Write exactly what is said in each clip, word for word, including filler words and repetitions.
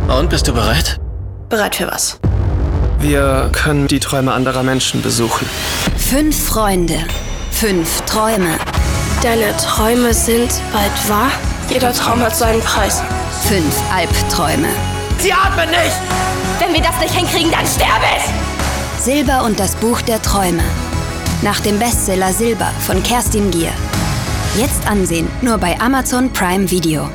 Und, bist du bereit? Bereit für was? Wir können die Träume anderer Menschen besuchen. Fünf Freunde, fünf Träume. Deine Träume sind bald wahr? Jeder Traum hat seinen Preis. Fünf Albträume. Sie atmen nicht! Wenn wir das nicht hinkriegen, dann sterbe ich! Silber und das Buch der Träume. Nach dem Bestseller Silber von Kerstin Gier. Jetzt ansehen, nur bei Amazon Prime Video.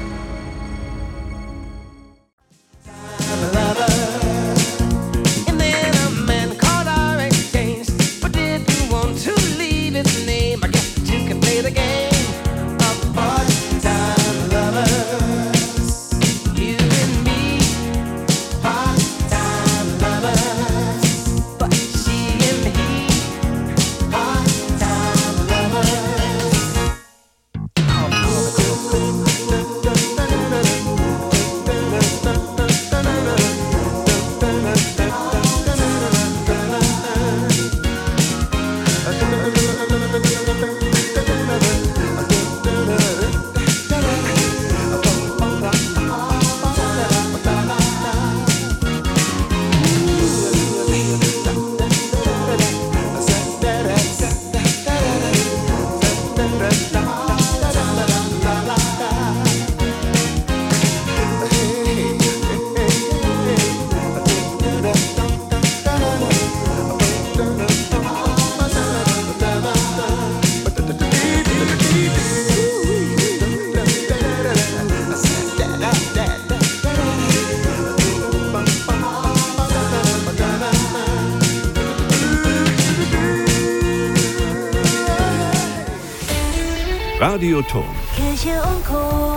Radioton. Kirche und Co.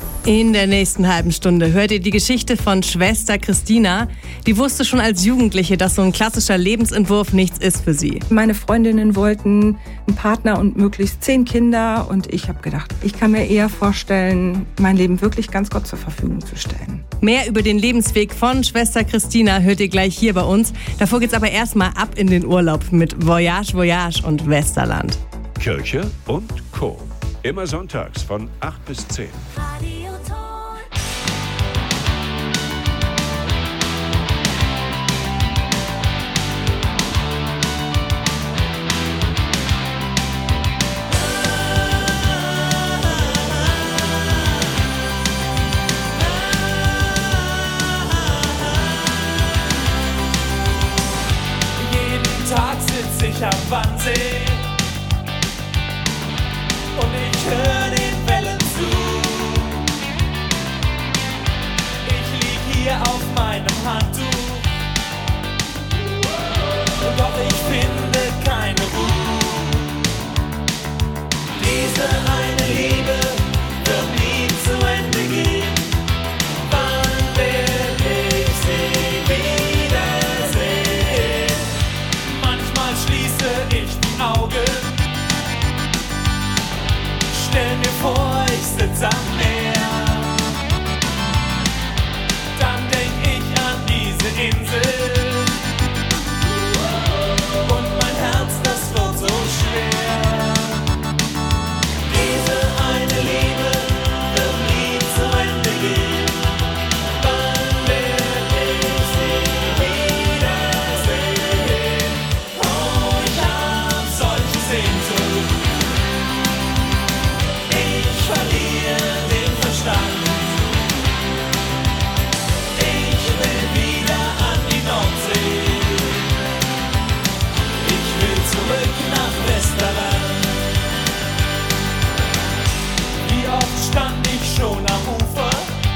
In der nächsten halben Stunde hört ihr die Geschichte von Schwester Christina. Die wusste schon als Jugendliche, dass so ein klassischer Lebensentwurf nichts ist für sie. Meine Freundinnen wollten einen Partner und möglichst zehn Kinder. Und ich habe gedacht, ich kann mir eher vorstellen, mein Leben wirklich ganz Gott zur Verfügung zu stellen. Mehr über den Lebensweg von Schwester Christina hört ihr gleich hier bei uns. Davor geht's aber erstmal ab in den Urlaub mit Voyage, Voyage und Westerland. Kirche und Co. Immer sonntags von acht bis zehn. Radioton. Jeden Tag sitz ich am Wannsee und ich hör den Wellen zu. Ich lieg hier auf meinem Handtuch, doch ich finde keine Ruhe. Diese eine Liebe wird nie zu Ende gehen. Wann werd ich sie wiedersehen? Manchmal schließe ich die Augen, stell mir vor, ich sitz am Meer. Dann denk ich an diese Insel und mein Herz, das wird so schwer. Diese eine Liebe wird nie zu Ende gehen. Wann werd ich sie wiedersehen? Oh, ich hab solche Sehnsucht. Ich verliere den Verstand. Ich will wieder an die Nordsee. Ich will zurück nach Westerland. Wie oft stand ich schon am Ufer?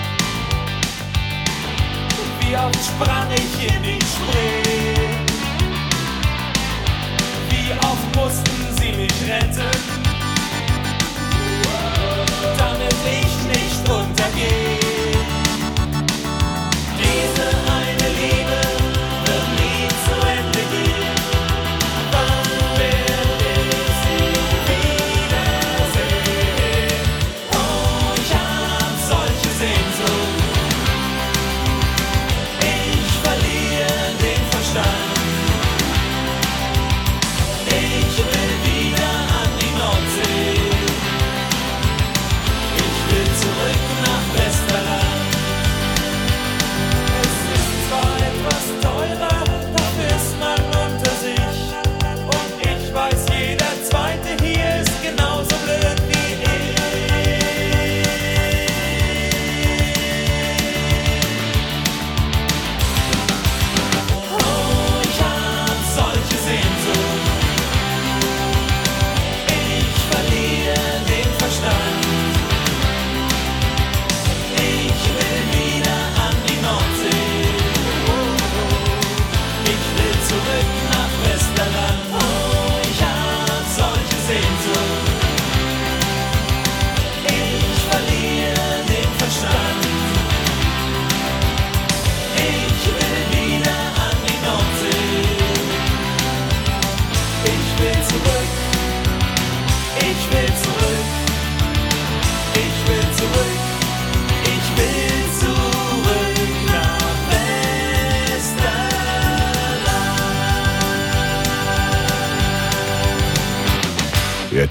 Wie oft sprang ich in die Spree? Wie oft mussten sie mich retten, damit ich nicht untergehe. Diese eine Liebe wird nie zu Ende gehen. Wann werd ich sie wiedersehen? Oh, ich hab solche Sehnsucht. Ich verliere den Verstand. Ich will wieder an die Nordsee. Ich will zurück nach Westerland.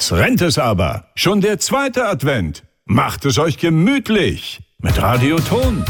Jetzt rennt es aber. Schon der zweite Advent. Macht es euch gemütlich mit Radio Ton.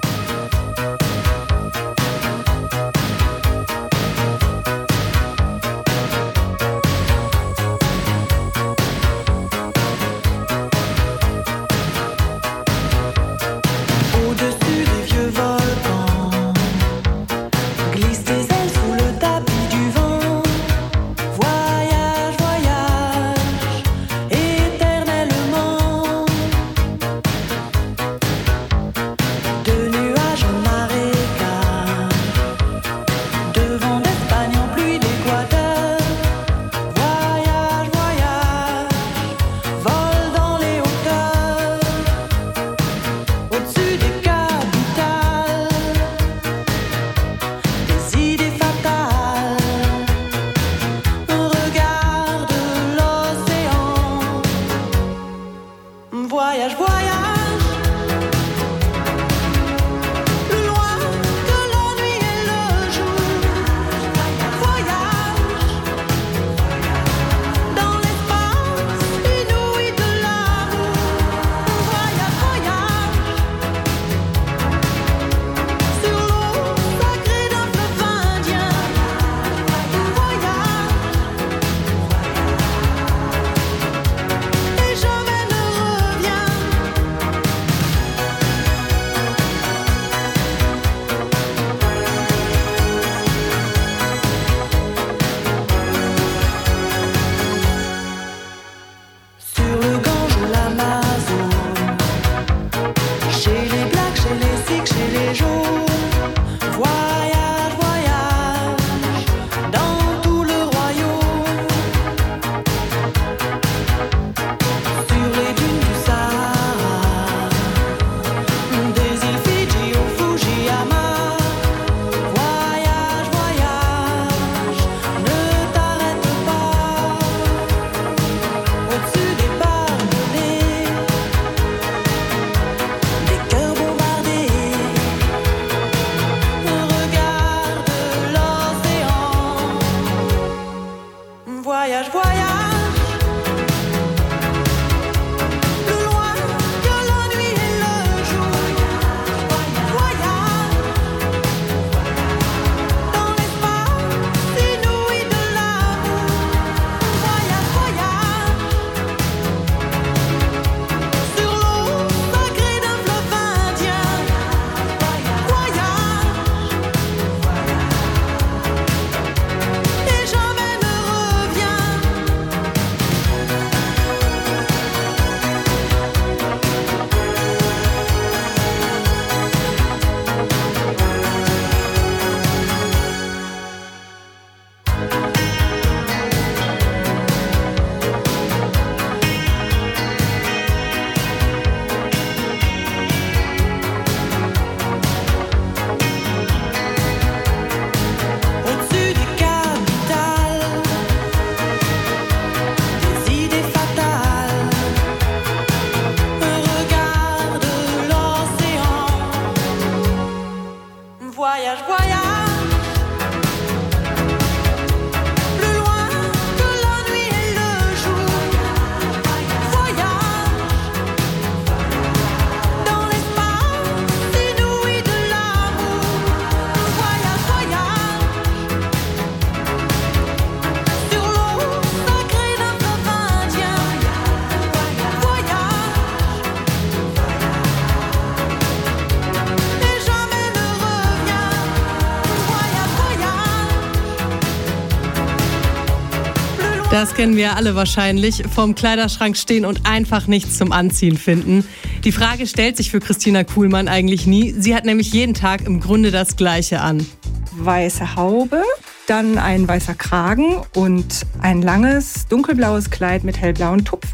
Das kennen wir alle wahrscheinlich. Vorm Kleiderschrank stehen und einfach nichts zum Anziehen finden. Die Frage stellt sich für Christina Kuhlmann eigentlich nie. Sie hat nämlich jeden Tag im Grunde das Gleiche an. Weiße Haube, dann ein weißer Kragen und ein langes dunkelblaues Kleid mit hellblauen Tupfen.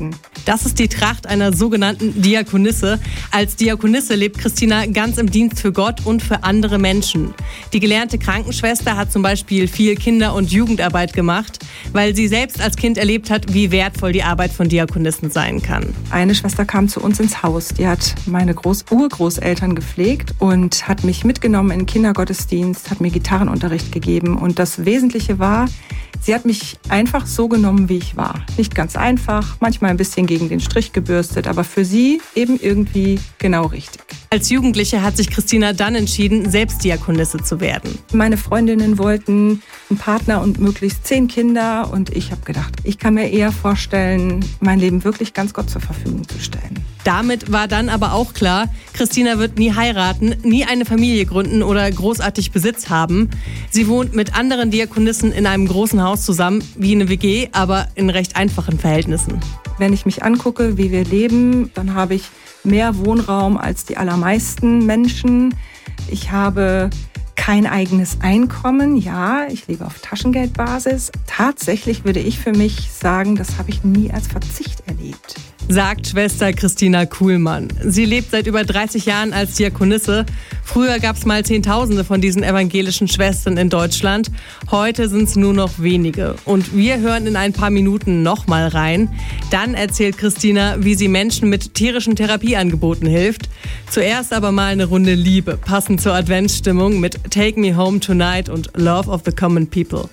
Das ist die Tracht einer sogenannten Diakonisse. Als Diakonisse lebt Christina ganz im Dienst für Gott und für andere Menschen. Die gelernte Krankenschwester hat zum Beispiel viel Kinder- und Jugendarbeit gemacht, weil sie selbst als Kind erlebt hat, wie wertvoll die Arbeit von Diakonissen sein kann. Eine Schwester kam zu uns ins Haus. Die hat meine Groß- Urgroßeltern gepflegt und hat mich mitgenommen in den Kindergottesdienst, hat mir Gitarrenunterricht gegeben. Und das Wesentliche war, sie hat mich einfach so genommen, wie ich war. Nicht ganz einfach, manchmal ein bisschen gegen den Strich gebürstet, aber für sie eben irgendwie genau richtig. Als Jugendliche hat sich Christina dann entschieden, selbst Diakonisse zu werden. Meine Freundinnen wollten einen Partner und möglichst zehn Kinder. Und ich habe gedacht, ich kann mir eher vorstellen, mein Leben wirklich ganz Gott zur Verfügung zu stellen. Damit war dann aber auch klar, Christina wird nie heiraten, nie eine Familie gründen oder großartig Besitz haben. Sie wohnt mit anderen Diakonissen in einem großen Haus zusammen, wie eine W G, aber in recht einfachen Verhältnissen. Wenn ich mich angucke, wie wir leben, dann habe ich mehr Wohnraum als die allermeisten Menschen. Ich habe kein eigenes Einkommen. Ja, ich lebe auf Taschengeldbasis. Tatsächlich würde ich für mich sagen, das habe ich nie als Verzicht erlebt. Sagt Schwester Christina Kuhlmann. Sie lebt seit über dreißig Jahren als Diakonisse. Früher gab es mal Zehntausende von diesen evangelischen Schwestern in Deutschland. Heute sind es nur noch wenige. Und wir hören in ein paar Minuten noch mal rein. Dann erzählt Christina, wie sie Menschen mit tierischen Therapieangeboten hilft. Zuerst aber mal eine Runde Liebe, passend zur Adventsstimmung mit Take Me Home Tonight und Love of the Common People.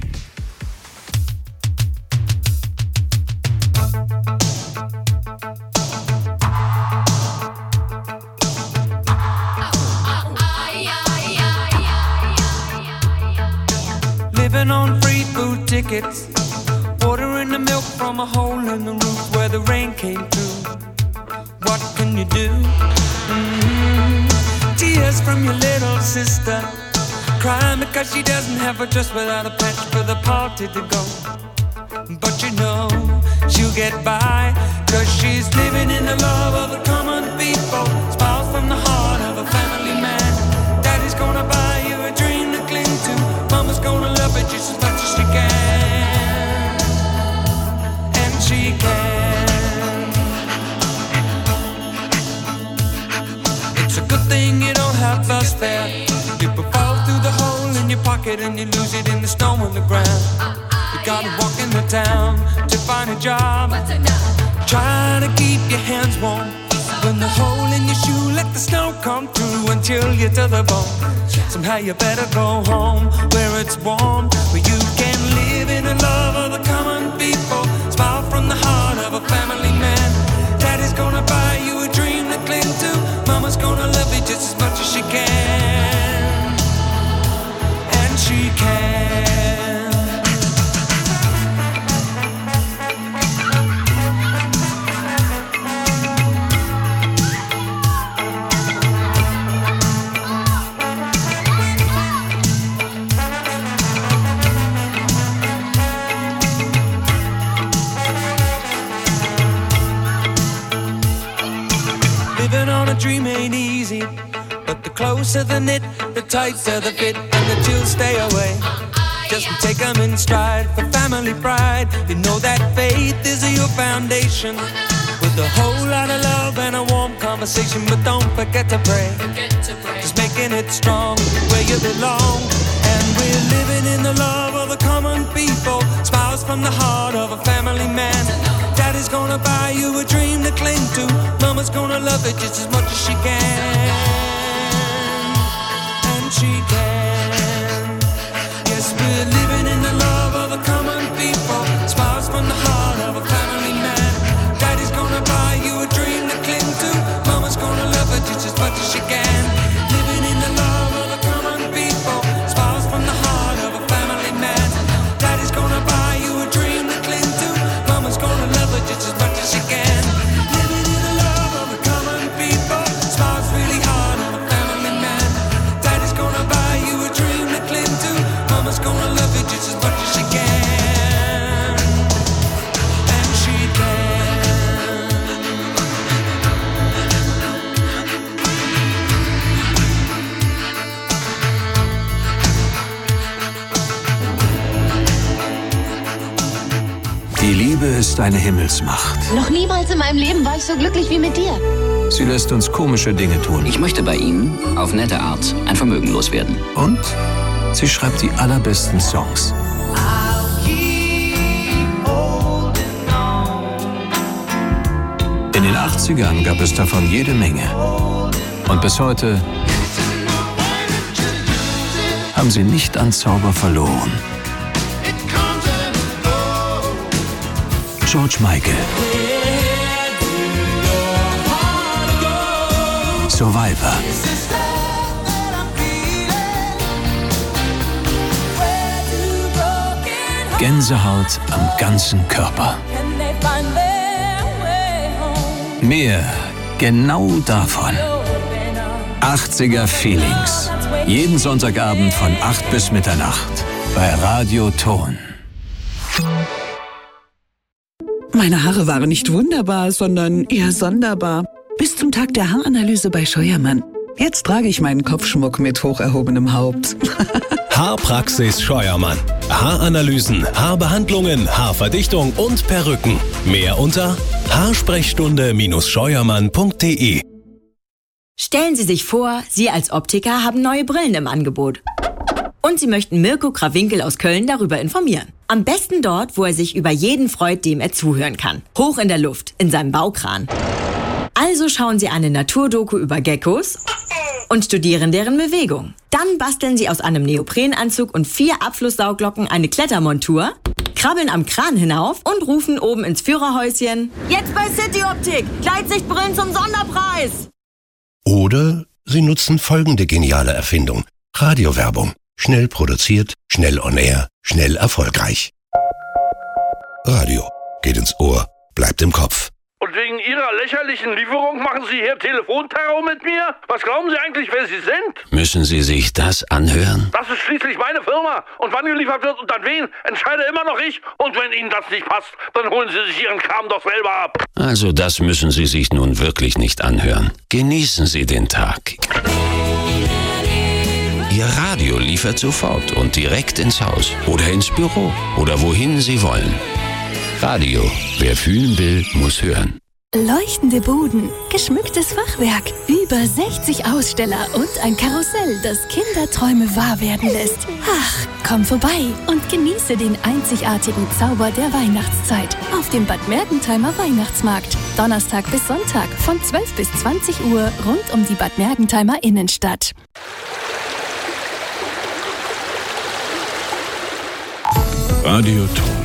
Living on free food tickets, ordering the milk from a hole in the roof where the rain came through. What can you do? Mm-hmm. Tears from your little sister, crying because she doesn't have a dress without a patch for the party to go. But you know she'll get by, cause she's living in the love of the common people. Smiles from the heart of a family man. Daddy's gonna buy you a dream to cling to. Mama's gonna love it just as much as she can. And she can. It's a good thing you don't have us there. People fall through the hole in your pocket and you lose it in the snow on the ground. You gotta walk in the town to find a job. Try to keep your hands warm. When the hole in your shoe, let the snow come through until you're to the bone. Somehow you better go home where it's warm, where you can live in the love of the common people. Smile from the heart of a family man. Daddy's gonna buy you a dream to cling to. Mama's gonna love you just as much as she can. And she can. Living on a dream ain't easy, but the closer the knit, the tighter the fit, and the chills stay away. Just take them in stride for family pride. You know that faith is your foundation, with a whole lot of love and a warm conversation. But don't forget to pray, just making it strong where you belong. And we're living in the love of the common people. Smiles from the heart of a family man. Daddy's gonna buy you a dream to cling to. Mama's gonna love it just as much as she can. And she can. Yes, we're living in the love of the common people. Smiles from the heart of a family man. Daddy's gonna buy you a dream to cling to. Mama's gonna love it just as much as she can. Living in the love of the common people. Smiles from the heart of a family man. Daddy's gonna buy you a dream to cling to. Mama's gonna love it just as much as she can. Living in the love of the common people. Smiles really hard on a family man. Daddy's gonna buy Liebe ist eine Himmelsmacht. Noch niemals in meinem Leben war ich so glücklich wie mit dir. Sie lässt uns komische Dinge tun. Ich möchte bei Ihnen auf nette Art ein Vermögen loswerden. Und sie schreibt die allerbesten Songs. In den achtzigern gab es davon jede Menge. Und bis heute haben sie nicht an Zauber verloren. George Michael. Survivor. Gänsehaut am ganzen Körper. Mehr genau davon. achtziger Feelings. Jeden Sonntagabend von acht bis Mitternacht bei Radio Ton. Meine Haare waren nicht wunderbar, sondern eher sonderbar. Bis zum Tag der Haaranalyse bei Scheuermann. Jetzt trage ich meinen Kopfschmuck mit hoch erhobenem Haupt. Haarpraxis Scheuermann. Haaranalysen, Haarbehandlungen, Haarverdichtung und Perücken. Mehr unter haarsprechstunde Scheuermann punkt de. Stellen Sie sich vor, Sie als Optiker haben neue Brillen im Angebot. Und Sie möchten Mirko Krawinkel aus Köln darüber informieren. Am besten dort, wo er sich über jeden freut, dem er zuhören kann. Hoch in der Luft, in seinem Baukran. Also schauen Sie eine Naturdoku über Geckos und studieren deren Bewegung. Dann basteln Sie aus einem Neoprenanzug und vier Abflusssauglocken eine Klettermontur, krabbeln am Kran hinauf und rufen oben ins Führerhäuschen: Jetzt bei City Optik! Gleitsichtbrillen zum Sonderpreis! Oder Sie nutzen folgende geniale Erfindung. Radiowerbung. Schnell produziert, schnell on air, schnell erfolgreich. Radio. Geht ins Ohr, bleibt im Kopf. Und wegen Ihrer lächerlichen Lieferung machen Sie hier Telefonterror mit mir? Was glauben Sie eigentlich, wer Sie sind? Müssen Sie sich das anhören? Das ist schließlich meine Firma. Und wann geliefert wird und an wen, entscheide immer noch ich. Und wenn Ihnen das nicht passt, dann holen Sie sich Ihren Kram doch selber ab. Also das müssen Sie sich nun wirklich nicht anhören. Genießen Sie den Tag. Ihr Radio liefert sofort und direkt ins Haus oder ins Büro oder wohin Sie wollen. Radio. Wer fühlen will, muss hören. Leuchtende Buden, geschmücktes Fachwerk, über sechzig Aussteller und ein Karussell, das Kinderträume wahr werden lässt. Ach, komm vorbei und genieße den einzigartigen Zauber der Weihnachtszeit auf dem Bad Mergentheimer Weihnachtsmarkt. Donnerstag bis Sonntag von zwölf bis zwanzig Uhr rund um die Bad Mergentheimer Innenstadt. Radio Ton.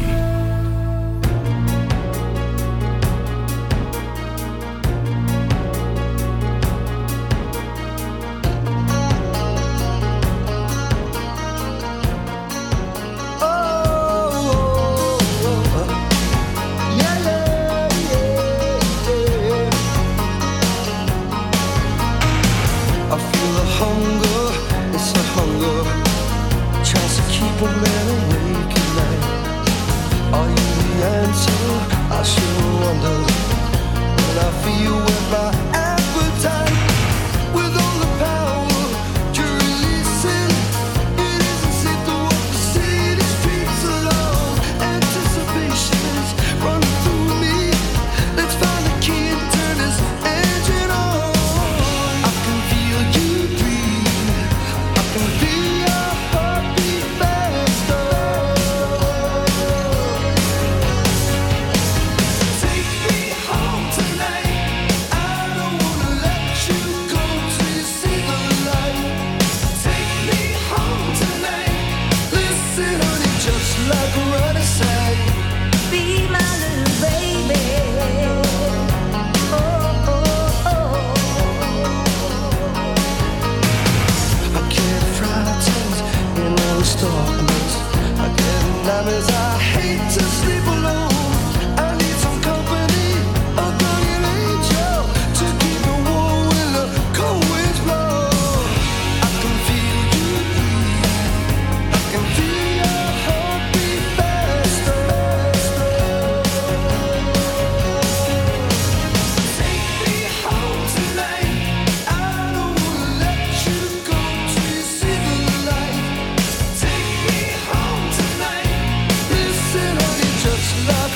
Just love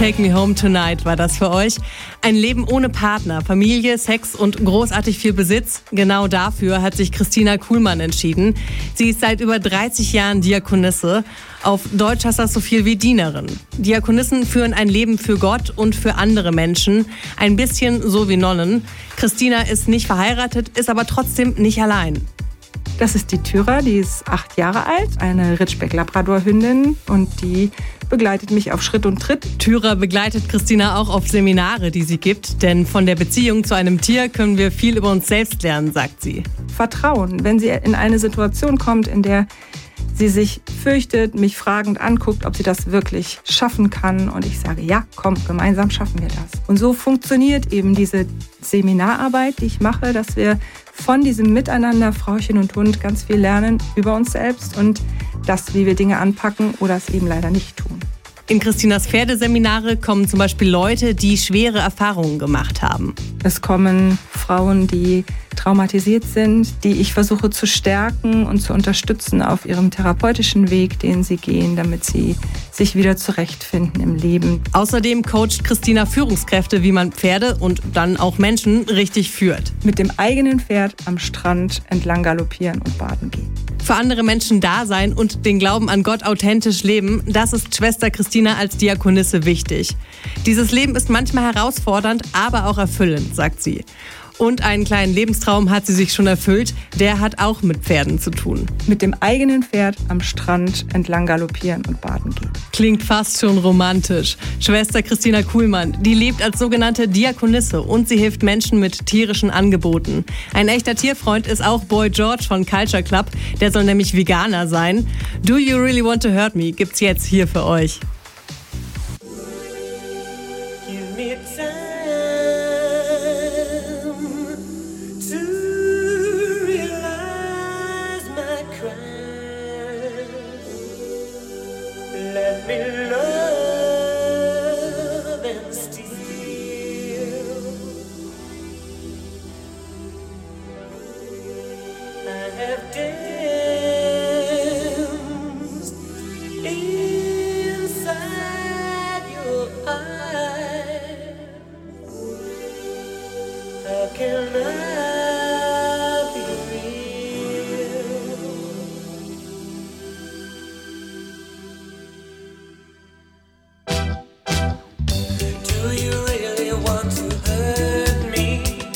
Take Me Home Tonight war das für euch. Ein Leben ohne Partner, Familie, Sex und großartig viel Besitz. Genau dafür hat sich Christina Kuhlmann entschieden. Sie ist seit über dreißig Jahren Diakonisse. Auf Deutsch heißt das so viel wie Dienerin. Diakonissen führen ein Leben für Gott und für andere Menschen. Ein bisschen so wie Nonnen. Christina ist nicht verheiratet, ist aber trotzdem nicht allein. Das ist die Thyra, die ist acht Jahre alt, eine Ridgeback-Labrador-Hündin und die begleitet mich auf Schritt und Tritt. Thyra begleitet Christina auch auf Seminare, die sie gibt, denn von der Beziehung zu einem Tier können wir viel über uns selbst lernen, sagt sie. Vertrauen, wenn sie in eine Situation kommt, in der sie sich fürchtet, mich fragend anguckt, ob sie das wirklich schaffen kann. Und ich sage, ja, komm, gemeinsam schaffen wir das. Und so funktioniert eben diese Seminararbeit, die ich mache, dass wir von diesem Miteinander, Frauchen und Hund, ganz viel lernen über uns selbst und das, wie wir Dinge anpacken oder es eben leider nicht tun. In Christinas Pferdeseminare kommen zum Beispiel Leute, die schwere Erfahrungen gemacht haben. Es kommen Frauen, die traumatisiert sind, die ich versuche zu stärken und zu unterstützen auf ihrem therapeutischen Weg, den sie gehen, damit sie sich wieder zurechtfinden im Leben. Außerdem coacht Christina Führungskräfte, wie man Pferde und dann auch Menschen richtig führt. Mit dem eigenen Pferd am Strand entlang galoppieren und baden gehen. Für andere Menschen da sein und den Glauben an Gott authentisch leben, das ist Schwester Christina als Diakonisse wichtig. Dieses Leben ist manchmal herausfordernd, aber auch erfüllend, sagt sie. Und einen kleinen Lebenstraum hat sie sich schon erfüllt, der hat auch mit Pferden zu tun. Mit dem eigenen Pferd am Strand entlang galoppieren und baden gehen. Klingt fast schon romantisch. Schwester Christina Kuhlmann, die lebt als sogenannte Diakonisse und sie hilft Menschen mit tierischen Angeboten. Ein echter Tierfreund ist auch Boy George von Culture Club, der soll nämlich Veganer sein. Do You Really Want to Hurt Me gibt's jetzt hier für euch. Let me love and steal. I have danced inside your eyes. How can I be real? Do you really want to hurt me?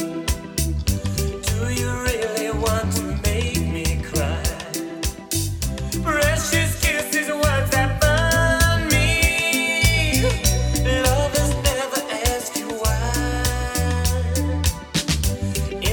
Do you really want to make me cry? Precious kisses, words that burn me. Lovers never ask you why.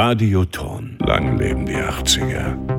Radioton. Lang leben die achtziger.